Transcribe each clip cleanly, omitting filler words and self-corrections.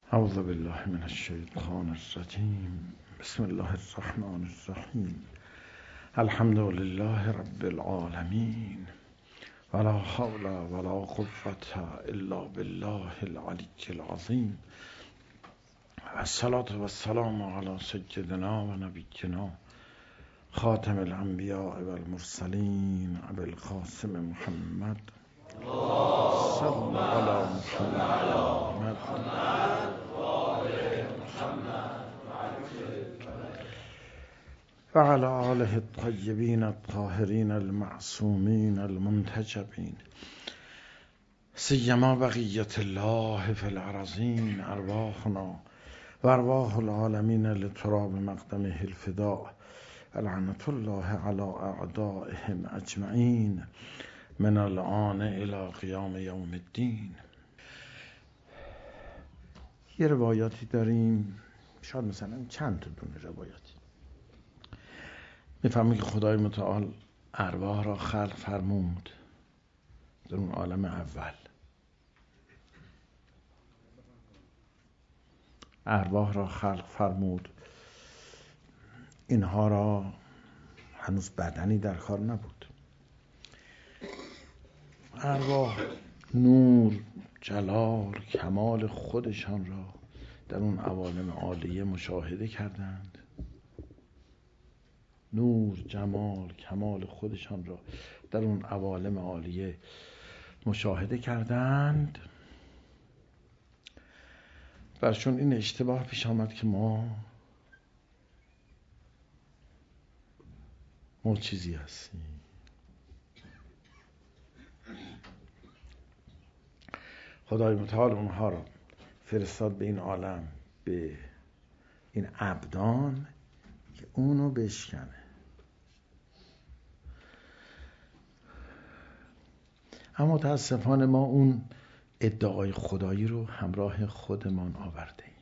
اعوذ بالله من الشیطان الرجیم. بسم الله الرحمن الرحیم. الحمد لله رب العالمین ولا حول ولا قوة الا بالله العلی العظیم. الصلاة والسلام علی سیدنا و نبینا خاتم الانبیاء والمرسلین ابی القاسم محمد صلی علی محمد و علی آله الطیبین الطاهرین المعصومین المنتجبین سیما بقیت الله فی الارضین ارواحنا و ارواح العالمین لتراب مقدمه الفداء لعنت الله علی اعدائهم اجمعین من الآن الی قیام یوم الدین. یه روایاتی داریم، شاید مثلا چند تا دونه روایاتی میفهمیم که خدای متعال ارواح را خلق فرمود در اون عالم اول. ارواح را خلق فرمود، اینها را هنوز بدنی در کار نبود. ارواح نور، جلال، کمال خودشان را در اون عوالم عالیه مشاهده کردند. نور، جمال، کمال خودشان را در اون عوالم عالیه مشاهده کردند. برشون این اشتباه پیش آمد که ما چیزی هستیم. خدای متعال اونها را فرستاد به این عالم، به این ابدان که اونو بشکنه. اما متاسفانه ما اون ادعای خدایی رو همراه خودمان آورده ایم.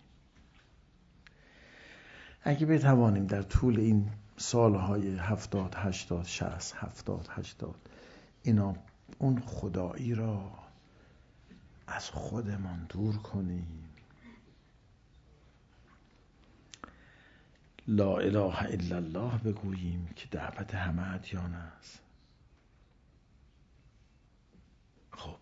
اگه بتوانیم در طول این سالهای 70 80 60 70 80 اینا اون خدایی را از خودمان دور کنیم، لا اله الا الله بگوییم که دعوت همه ادیان است، خب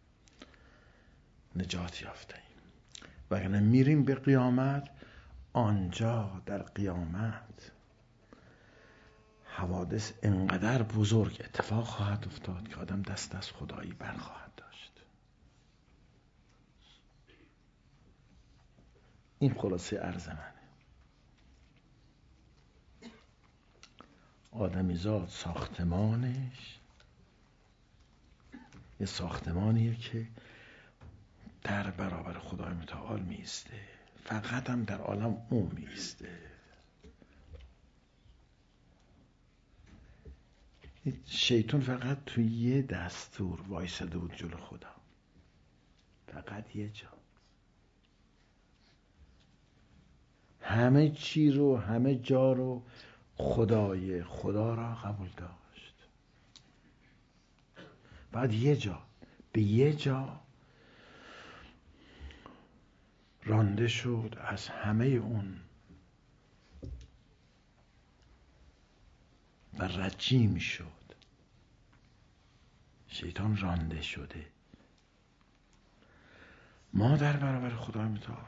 نجات یافته ایم. وگرنه میریم به قیامت، آنجا در قیامت حوادث انقدر بزرگ اتفاق خواهد افتاد که آدم دست از خدایی برخواهد داشت. این خلاصه عرض منه. آدمیزاد ساختمانش یه ساختمانیه که در برابر خدای متعال میسته، فقط هم در عالم اون میسته. شیطان فقط توی یه دستور وایساده بود جلو خدا، فقط یه جا. همه چی رو، همه جا رو خدا را قبول داشت. بعد یه جا، به یه جا رانده شد از همه اون و رجیم شد. شیطان رانده شده. ما در برابر خدای متعال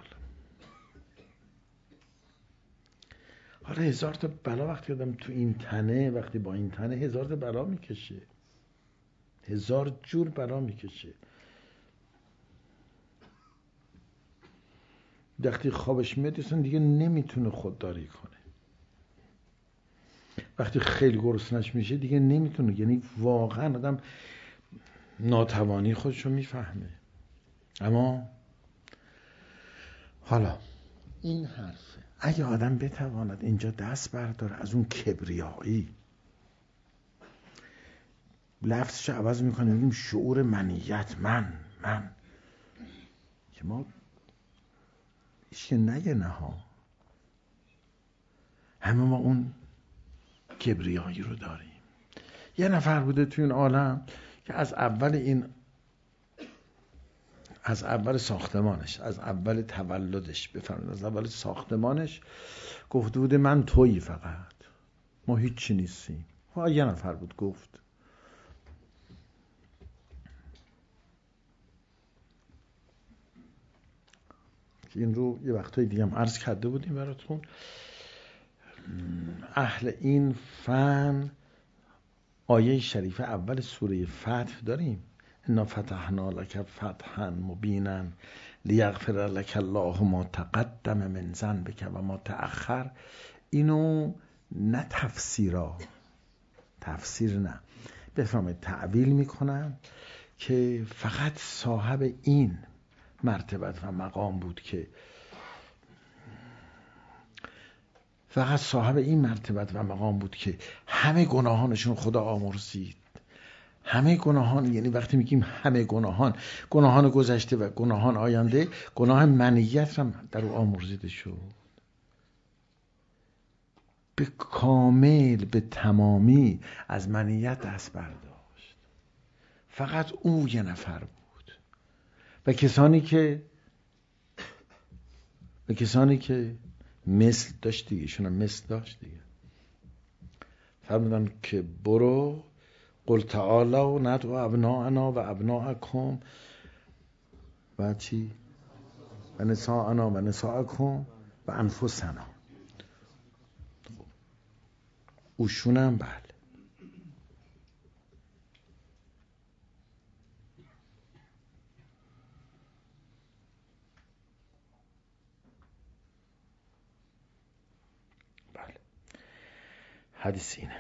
حالا 1000 تا بلا وقتی آدم تو این تنه، وقتی با این تنه 1000 تا بلا میکشه، 1000 جور بلا میکشه. وقتی خوابش میاد اصلا دیگه نمیتونه خودداری کنه. وقتی خیلی گرسنش میشه دیگه نمیتونه، یعنی واقعا آدم ناتوانی خودشو میفهمه. اما حالا این حرفه، اگه آدم بتواند اینجا دست برداره از اون کبریایی، لفظش عوض میکنه، میگیم شعور منیت، من که ما هیچ نگه نها، همه ما اون کبریایی رو داریم. یه نفر بوده تو این عالم که از اول این از اول ساختمانش، از اول تولدش، بفرمایید از اول ساختمانش گفته بوده من تویی، فقط ما هیچی نیستیم. یه نفر بود گفت. این رو یه وقتای دیگه هم عرض کرده بودیم براتون. اهل این فن آیه شریفه اول سوره فتح داریم، انا فتحنا لک فتحا مبینا لیغفر لک الله ما تقدم من ذنبک و ما تأخر. اینو نه تفسیر نه، بفهمید تعویل میکنن که فقط صاحب این مرتبت و مقام بود که همه گناهانشون خدا آمرزید. همه گناهان، یعنی وقتی میگیم همه گناهان گذشته و گناهان آینده، گناه منیت هم در او آمرزیده شد. به کامل، به تمامی از منیت دست برداشت. فقط او یه نفر بود و کسانی که مثل داشت دیگه، ایشون هم مثل داشت دیگه. فرمودن که برو قل تعالوا ندعو ابناءنا و ابناءکم و چی؟ و نساءنا و نساءکم و انفسنا. اوشونم بله. بله. حدیث اینه.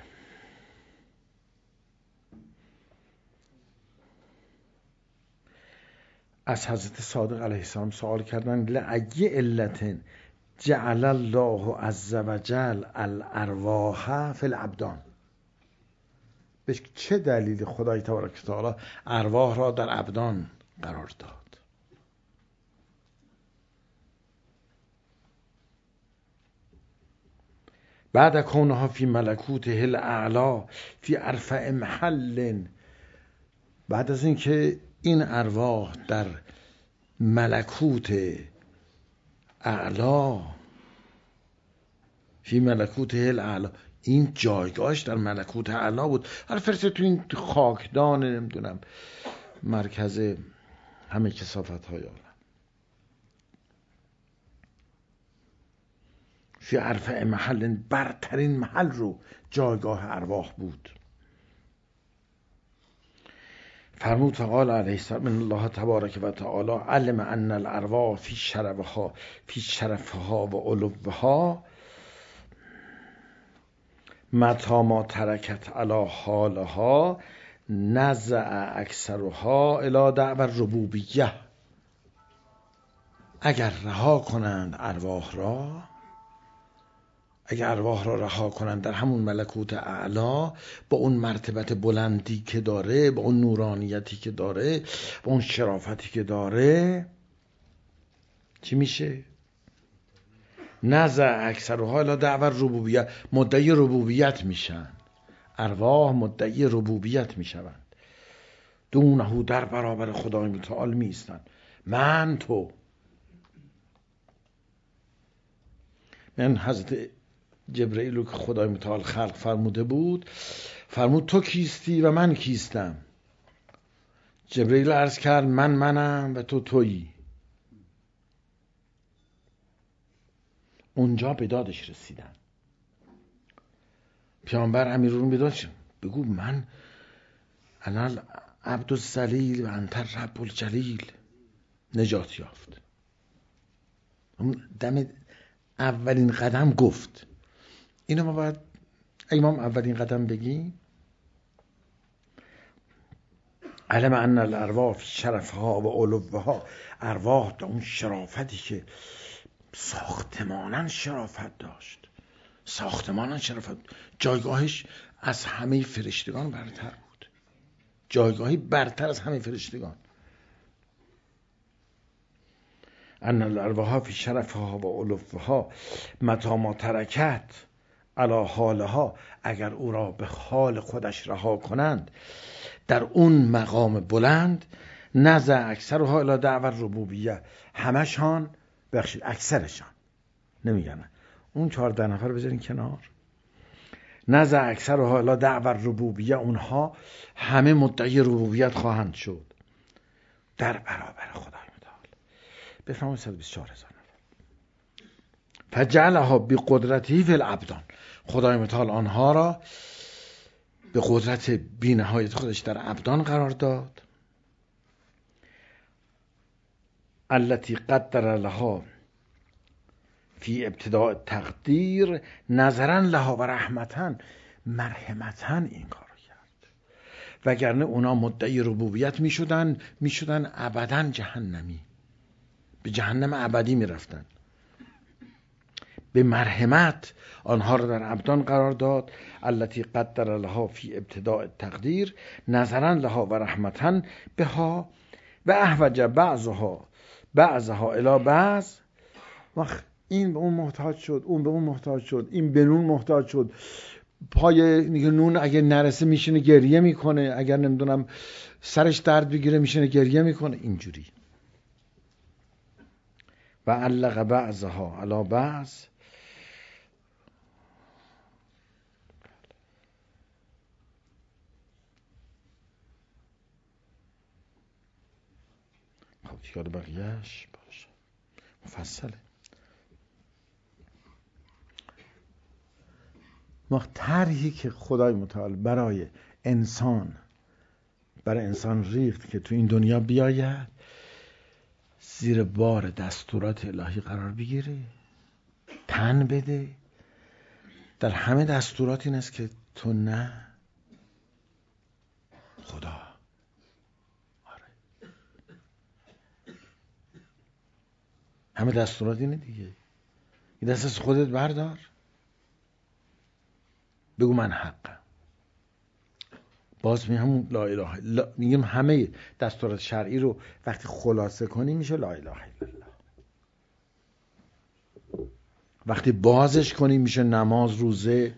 از حضرت صادق علیه السلام سوال کردن لأی علت جعل الله عز وجل الارواح فی الابدان. به چه دلیل خدای تبارک و تعالی ارواح را در ابدان قرار داد؟ بعد کونها فی ملکوته الاعلی فی ارفع محل، بعد از اینکه این ارواح در ملکوت اعلا، فی ملکوته الاعلی، این جایگاهش در ملکوت اعلا بود. هر فرسته تو این خاکدان نمیدونم مرکز همه کثافت های عالم، فی ارفع محل، برترین محل رو جایگاه ارواح بود. فرمود فقال علیه السلام ان الله تبارک و تعالی علم ان الارواح فی شرفها و علوها متی ما ترکت علی حالها نزع اکثرها الی دعوی الربوبیه. اگر ارواح را رها کنند در همون ملکوت اعلا، با اون مرتبت بلندی که داره، با اون نورانیتی که داره، با اون شرافتی که داره، چی میشه؟ نزع اکثرها الی دعوی الربوبیه، مدعی ربوبیت میشن. ارواح مدعی ربوبیت میشوند. دونه، در برابر خدای متعال میستن. من حضرت جبرئیل رو که خدای متعال خلق فرموده بود، فرمود تو کیستی و من کیستم؟ جبرئیل عرض کرد منم و تو تویی. اونجا به دادش رسیدن. پیامبر امیرالمومنین به دادش بگو من انا عبد الذلیل و انت رب الجلیل. نجات یافت. اون دم اولین قدم گفت. اینو ما باید امام اولین قدم بگیم. علم ان الارواح شرفها و علوها، ارواح در اون شرافتی که ساختمانن شرافت داشت، جایگاهش از همه فرشتگان برتر بود، جایگاهی برتر از همه فرشتگان. ان الارواح فی شرفها و علوها متی ما ترکت علی حالها، اگر او را به حال خودش رها کنند در اون مقام بلند، نزع اکثرها الی دعوی الربوبیه، همشان بخشید اکثرشان نمیگن، اون 14 نفر بذارین کنار. نزع اکثرها الی دعوی الربوبیه، اونها همه مدعی ربوبیت خواهند شد در برابر خدای متعال. بفرمایید 124,000 نفر. فجعلها بقدرته فی الابدان، خدای متعال آنها را به قدرت بی‌نهایت خودش در ابدان قرار داد. التي قدر لها فی ابتداء تقدیر نظرا لها و رحمتا، مرحمتا این کار رو کرد، وگرنه اونا مدعی ربوبیت میشدن ابدا جهنمی، به جهنم ابدی میرفتن. به مرحمت آنها را در ابدان قرار داد. التي قدر لها فی ابتداء تقدیر نظرا لها و رحمتا بها و احوج بعضها الی بعض. وقت این به اون محتاج شد، اون به اون محتاج شد، این به نون محتاج شد، پای نون اگه نرسه میشینه گریه میکنه، اگر نمیدونم سرش درد بگیره میشینه گریه میکنه، اینجوری. و علق بعضها علی بعض، خب دیگه بقیهش باشه مفصله. ما طرحی که خدای متعال برای انسان ریخت که تو این دنیا بیاید، زیر بار دستورات الهی قرار بگیره، تن بده. در همه دستورات این است که تو نه، خدا. آره، همه دستورات اینه دیگه. این دست از خودت بردار، بگو من حقم. باز همون لا اله، میگیم همه دستورات شرعی رو وقتی خلاصه کنی میشه لا اله الا الله. وقتی بازش کنی میشه نماز، روزه،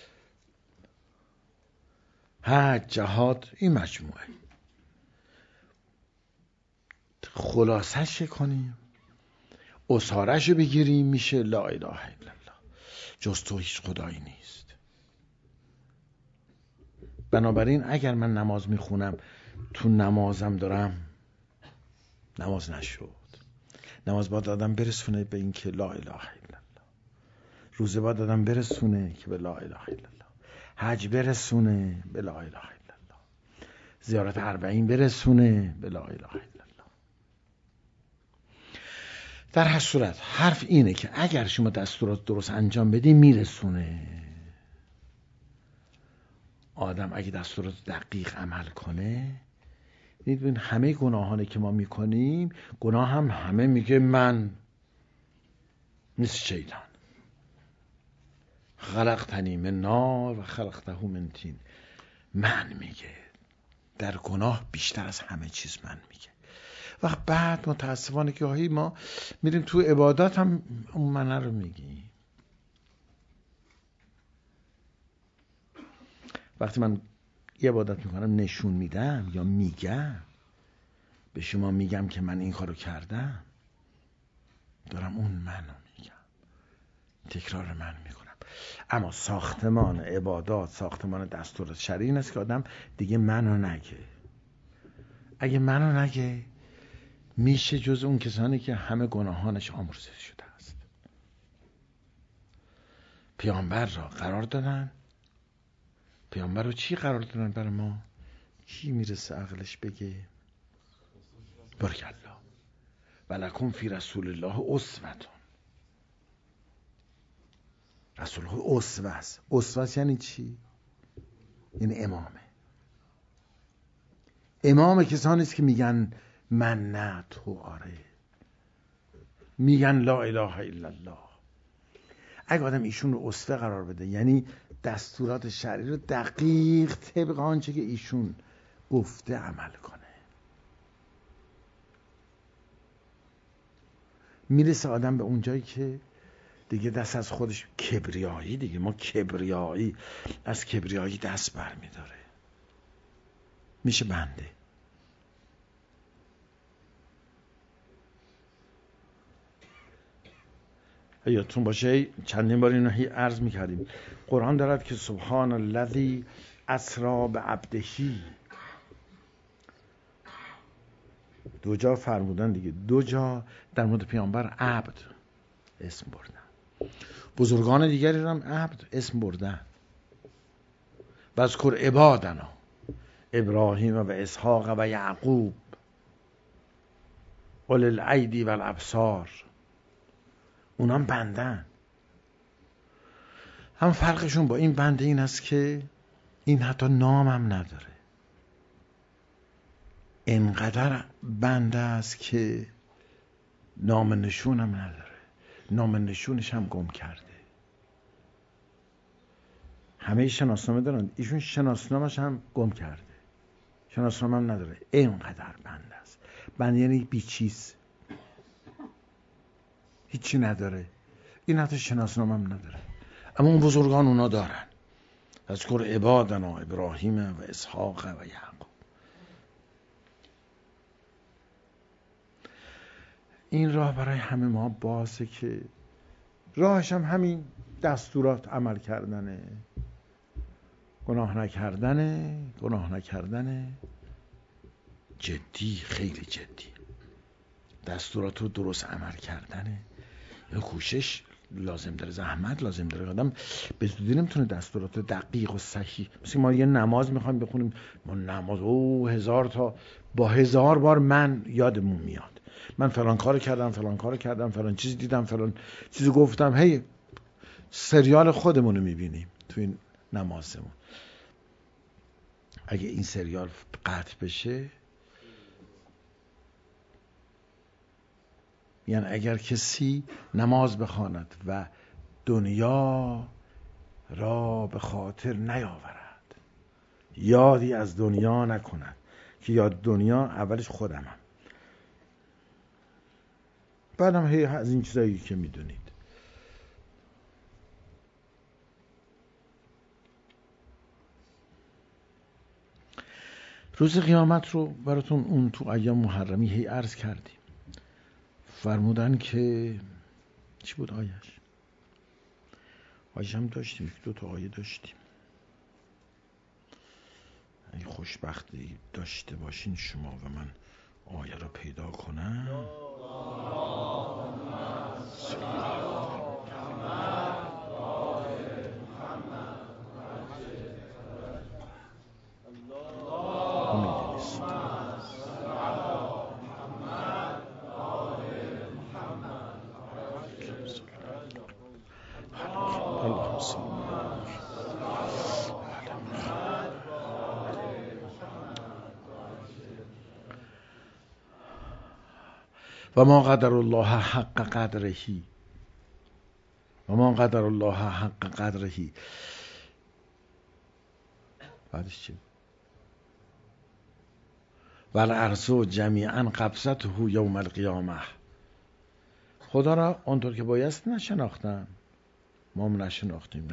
حج، جهاد، این مجموعه. خلاصش کنیم، اصارش بگیریم، میشه لا اله الا الله. جز تو هیچ خدایی نیست. بنابراین اگر من نماز میخونم، تو نمازم دارم نماز نشد. نماز باید آدم برسونه به این که لا اله الا الله. روزه باید آدم برسونه که به لا اله الا الله. حج برسونه به لا اله الا الله. زیارت 40 برسونه به لا اله الا الله. در هر صورت حرف اینه که اگر شما دستورات درست انجام بدی میرسونه. آدم اگه دستورات دقیق عمل کنه، میدونید همه گناهانی که ما میکنیم، گناه هم همه میگه من، مثل شیطان، خلقتنی من نار و خلقته من طین. من میگه در گناه بیشتر از همه چیز من میگه. و بعد متاسفانه که گاهی ما میریم تو عبادات هم اون من رو میگیم. وقتی من یه عبادت میکنم نشون میدم یا میگم به شما، میگم که من این کارو کردم، دارم اون منو میگم، تکرار من میکنم. اما ساختمان عبادات، ساختمان دستورات شرعی این است که آدم دیگه منو نگه. اگه منو نگه میشه جز اون کسانی که همه گناهانش آمرزش شده است. پیامبر را قرار دادن. پیامبر رو چی قرار دادن برای ما؟ کی میرسه عقلش بگه؟ بارکالله. ولکم فی رسول الله اسوة. رسول الله اسوه است. اسوه یعنی چی؟ یعنی امامه. امام کسانی است که میگن من نه، تو آره، میگن لا اله الا الله. اگه آدم ایشون رو اسوه قرار بده، یعنی دستورات شرعی رو دقیق طبق آنچه که ایشون گفته عمل کنه، میرسه آدم به اونجایی که دیگه دست از خودش، کبریایی دیگه، ما کبریایی، از کبریایی دست بر میداره، میشه بنده. یادتون باشه چندین بار اینو عرض میکردیم. قرآن دارد که سبحان الذی اسری بعبدهی، دو جا فرمودن دیگه، دو جا در مورد پیامبر عبد اسم بردن، بزرگان دیگری هم عبد اسم بردن. واذکر عبادنا ابراهیم و اسحاق و یعقوب اولی الایدی و الابصار، اونام بندن. هم فرقشون با این بنده این است که این حتی نام هم نداره، انقدر بنده است که نام نشون هم نداره، نام نشونش هم گم کرده. همه شناسنامه دارن، ایشون شناسنامه‌اش هم گم کرده، شناسنامه هم نداره، اینقدر بنده است. بنده یعنی بیچیز، هیچی نداره، این حتی شناسنامه هم نداره. اما اون بزرگان اونا دارن. اذکر عبادنا ابراهیم و اسحاق و یعقوب. این راه برای همه ما بازه که راهش هم همین دستورات عمل کردنه، گناه نکردنه جدی، خیلی جدی، دستورات رو درست عمل کردنه. یا کوشش لازم داره، زحمت لازم داره. آدم به زودی نمیتونه دستورات دقیق و صحیح، مثل ما یه نماز میخوایم بخونیم، ما نماز 1000 تا با 1000 بار من یادمون میاد، من فلان کارو کردم، فلان چیز دیدم، فلان چیزی گفتم. هی سریال خودمون رو میبینیم تو این نمازمون. اگه این سریال قطع بشه، یعنی اگر کسی نماز بخواند و دنیا را به خاطر نیاورد، یادی از دنیا نکند، که یاد دنیا اولش خودمم، بعدم هی از این چیزایی که میدونید. روز قیامت رو براتون اون تو ایام محرمی هی عرض کردیم. فرمودن که چی بود آیش هم داشتیم، 2 تا آیه داشتیم. اگه خوشبختی داشته باشین شما و من آیه رو پیدا کنم. و ما قدر الله حق قدرهی، بعدش چی؟ و الارض جمیعا قبضته یوم القیامه. خدا را اونطور که بایست نشناختن، ما هم نشناختیم.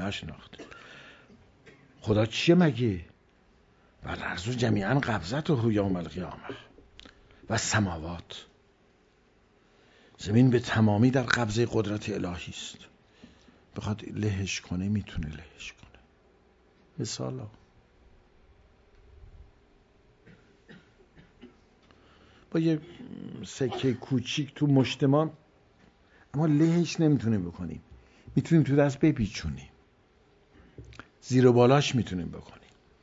خدا چیه مگه؟ و الارض جمیعا قبضته یوم القیامه و السماوات، زمین به تمامی در قبضه قدرت الهی است. بخواد لهش کنه میتونه لهش کنه. مثالا با یه سکه کوچیک تو مشت ما، اما لهش نمیتونه بکنیم، میتونیم تو دست بپیچونیم، زیر و بالاش میتونیم بکنیم.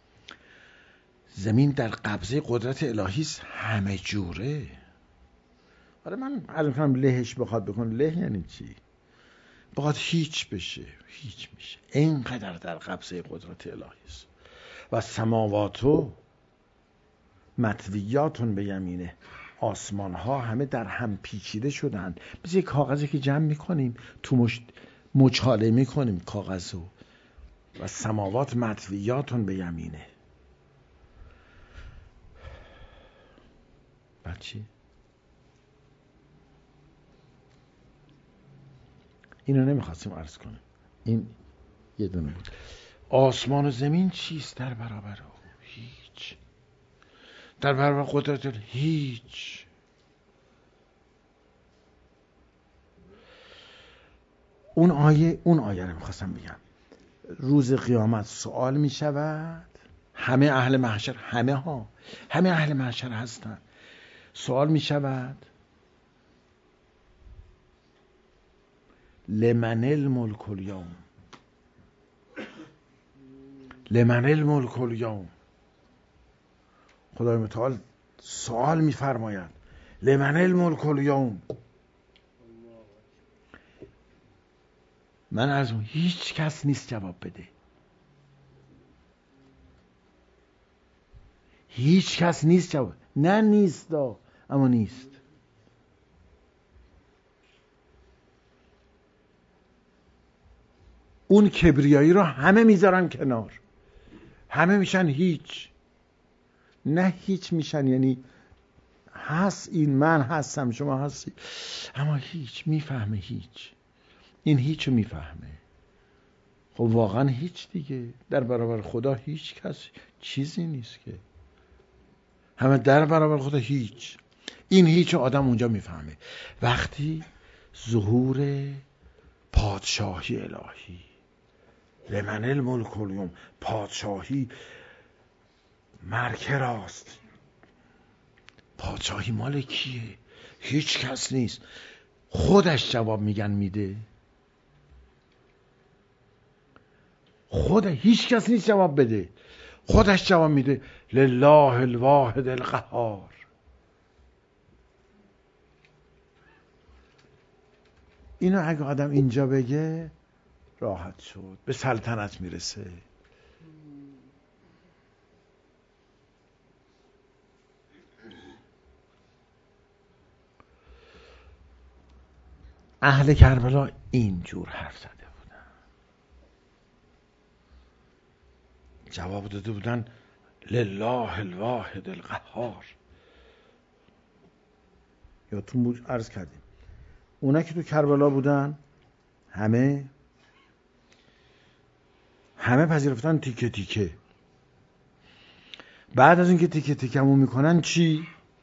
زمین در قبضه قدرت الهی است، همه جوره. آره من عرض کنم لهش بخواد بکنه، له یعنی چی؟ بخواد هیچ بشه، هیچ میشه. اینقدر در قبضه قدرت الهی است. و سماواتو مطویاتون به یمینه، آسمان ها همه در هم پیچیده شدن، مثل یک کاغذی که جمع میکنیم تو مچاله میکنیم کاغذو. و سماوات مطویاتون به یمینه. بعد چی؟ اینو نمیخواستیم عرض کنیم، این یه دونه بود. آسمان و زمین چیست در برابر او؟ هیچ. در برابر قدرت هیچ. اون آیه رو میخواستم بگم. روز قیامت سوال میشود، همه اهل محشر، همه اهل محشر هستن، سوال میشود لمن الملک اليوم، لمن الملک اليوم. خدای متعال سوال میفرماید لمن الملک اليوم. من از اون هیچ کس نیست جواب بده، هیچ کس نیست جواب. نه نیست، اما نیست. اون کبریایی رو همه میذارن کنار، همه میشن هیچ. نه هیچ میشن یعنی هست، این من هستم شما هستی، اما هیچ میفهمه، هیچ این هیچو میفهمه. خب واقعا هیچ دیگه، در برابر خدا هیچ کس چیزی نیست که، همه در برابر خدا هیچ. این هیچ آدم اونجا میفهمه وقتی ظهور پادشاهی الهی، لمن الملک اليوم، پادشاهی مرکه راست. پادشاهی مال کیه؟ هیچ کس نیست. خودش جواب میده. هیچ کس نیست جواب بده، خودش جواب میده لله الواحد القهار. اینو اگه آدم اینجا بگه راحت شد، به سلطنت میرسه. اهل کربلا اینجور حرف زده بودن، جواب داده بودن لله الواحد القهار. یادتون بود عرض کردیم اونا که تو کربلا بودن همه پذیرفتن تیکه تیکه. بعد از اینکه تیکه تیکمون میکنن چی؟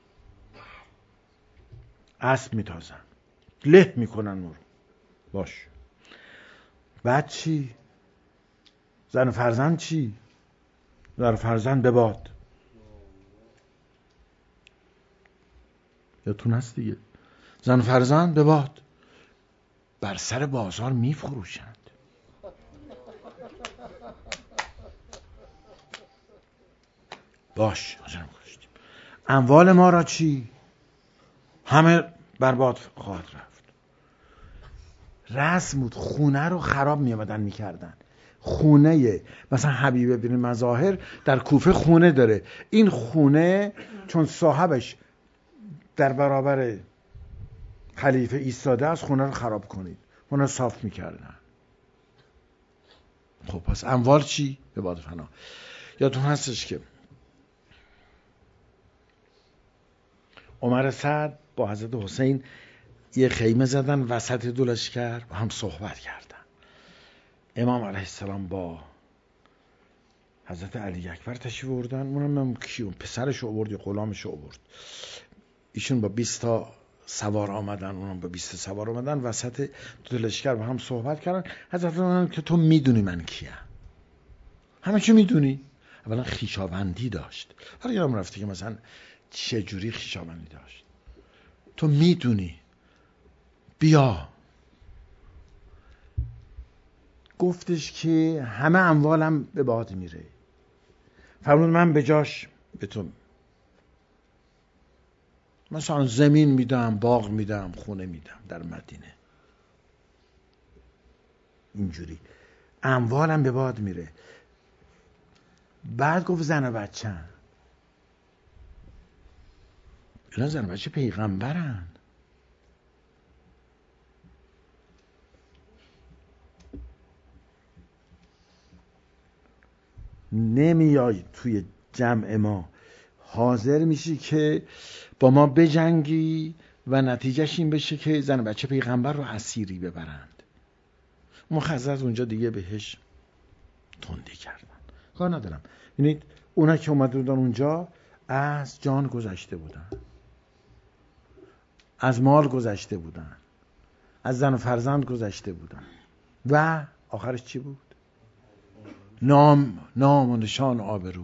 اسب میتازن، له میکنن اون رو. باش. بعد چی؟ زن و فرزند چی؟ زن و فرزند به باد. یادتون هست دیگه، زن و فرزند به باد، بر سر بازار میفروشند. باش. اموال ما را چی؟ همه برباد خواهد رفت. رسم بود، خونه رو خراب میامدن میکردن. خونه مثلا حبیب بن مظاهر در کوفه خونه داره، این خونه چون صاحبش در برابر خلیفه ایستاده است، خونه رو خراب کنید. خونه رو صاف میکردن. خب پس اموال چی؟ به باد فنا. یادتون هستش که عمر سعد با حضرت حسین یه خیمه زدن وسط دو لشکر، با هم صحبت کردن. امام علیه السلام با حضرت علی اکبر تشریف آوردن. اونم کیون پسرش آورد یا غلامش آورد. ایشون با 20 تا سوار آمدن، اونم با 20 سوار آمدن، وسط دو لشکر با هم صحبت کردن. حضرت اونم که تو میدونی من کیم؟ همه چی میدونی؟ اولا خویشاوندی داشت. حالا یادم رفته که مثلا چه جوری خویشاوندی داشت. تو میدونی، بیا. گفتش که همه اموالم به باد میره. فرمود من به جاش به تو مثلا زمین میدم، باغ میدم، خونه میدم در مدینه. اینجوری اموالم به باد میره. بعد گفت زن و بچه. اینا زن و بچه پیغمبرن. نمیای توی جمع ما، حاضر میشی که با ما بجنگی و نتیجهش این بشه که زن و بچه پیغمبر رو اسیری ببرند. حضرت اونجا دیگه بهش تندی کردن. کار ندارم. ببینید اونا که اومده بودن اونجا از جان گذشته بودن، از مال گذشته بودن، از زن و فرزند گذشته بودن. و آخرش چی بود؟ نام و نشان، آبرو.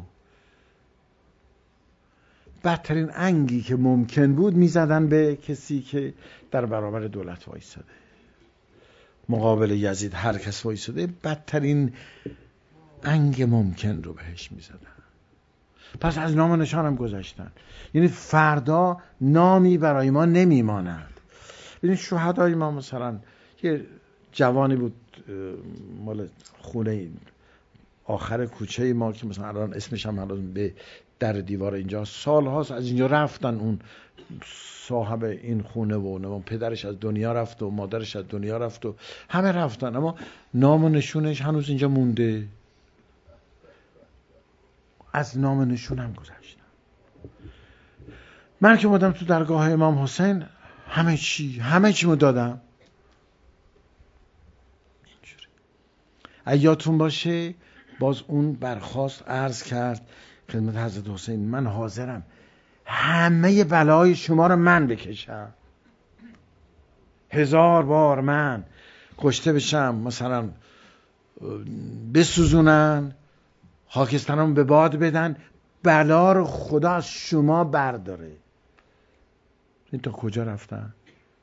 بدترین انگی که ممکن بود میزدن به کسی که در برابر دولت وایساده. مقابل یزید هر کس وایساده بدترین انگ ممکن رو بهش میزدن. پس از نام و نشان هم گذاشتن. یعنی فردا نامی برای ما نمیماند. ببینید شهدای ما، مثلا یه جوانی بود مال خونه آخر کوچه ما که مثلا الان اسمش هم الان به در دیوار اینجا، سالهاست از اینجا رفتن. اون صاحب این خونه و پدرش از دنیا رفت و مادرش از دنیا رفت و همه رفتن، اما نام و نشونش هنوز اینجا مونده. از نام و نشون هم گذاشتن. من که اومدم تو درگاه امام حسین همه چی مو دادم. اینجوری یادتون باشه باز اون برخاست عرض کرد خدمت حضرت حسین من حاضرم همه بلای شما رو من بکشم، 1000 بار من کشته بشم، مثلا بسوزونن، خاکسترم به باد بدن، بلا رو خدا از شما برداره. این تا کجا رفتن؟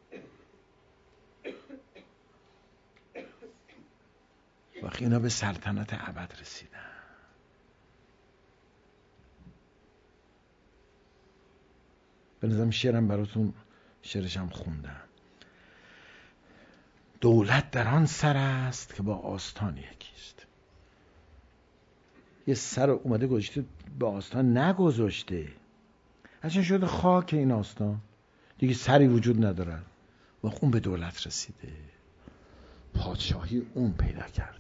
وقتی اینا به سلطنت ابد رسیدن. به نظرم شعرم براتون شعرشم خوندم. دولت در آن سر است که با آستان یکیست. یه سر اومده گذاشته به آستان نگذاشته، اصلا شده خاک این آستان، دیگه سری وجود نداره. و اون به دولت رسیده، پادشاهی اون پیدا کرده.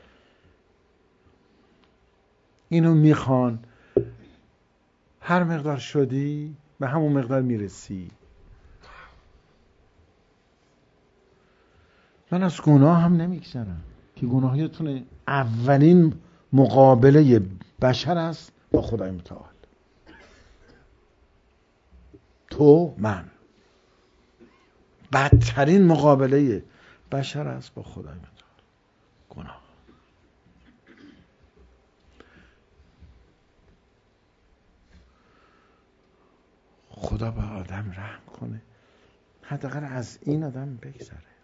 اینو میخوان، هر مقدار شدی به همون مقدار میرسی. من از گناه هم نمیگذرم که گناهیتون اولین مقابله بشر است با خدای متعال. تو من بدترین مقابله بشر است با خدای متعال، گناه. خدا به آدم رحم کنه، حداقل از این آدم بگذره.